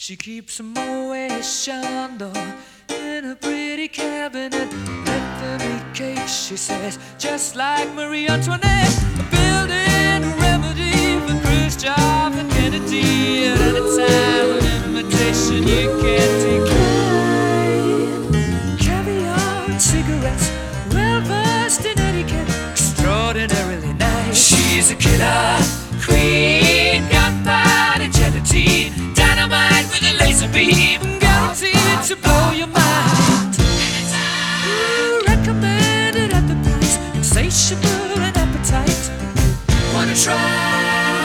She keeps a Moet Chandon in a pretty cabinet. Bethany cake, she says, just like Marie Antoinette. Building a remedy for Khrushchev and Kennedy. At any time, an invitation you can't decline. Caviar and cigarettes, well versed in etiquette, extraordinarily nice. She's a killer queen, gunpowder gelatine, dynamite with a laser beam, guaranteed to blow your mind. Recommended at the price, insatiable and appetite. Wanna try?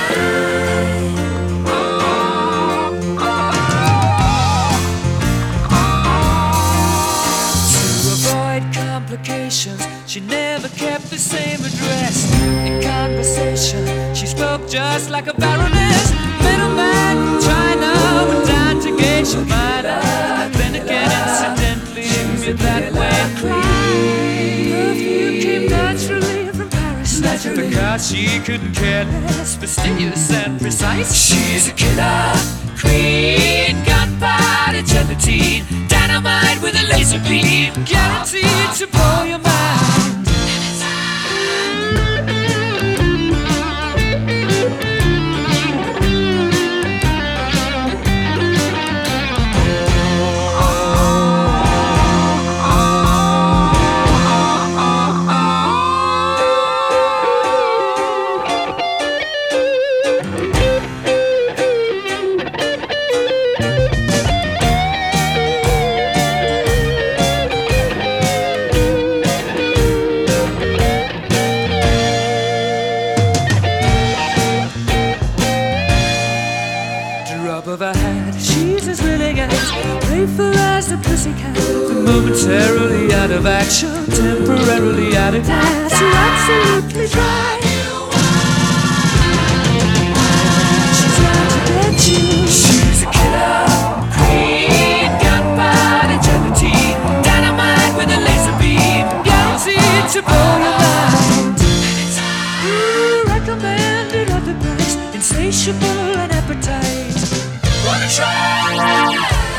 To avoid complications, she never kept the same address. In conversation, she spoke just like a baroness. Middleman from China went down to Geisha Minor. Then again, incidentally, me that way. Perfume came naturally from Paris, because she couldn't care less, fastidious and precise. She's a killer queen, gunpowder gelatine, dynamite with a laser beam, guaranteed to blow your mind. Of her hat, she's as willing as playful as the pussycat. Momentarily out of action, temporarily out of gas. You're absolutely dry. She's out to get you. She's a killer queen, gunpowder gelatine, dynamite with a laser beam, guaranteed to blow your mind. Recommended at the price, insatiable and appetite. Wanna try?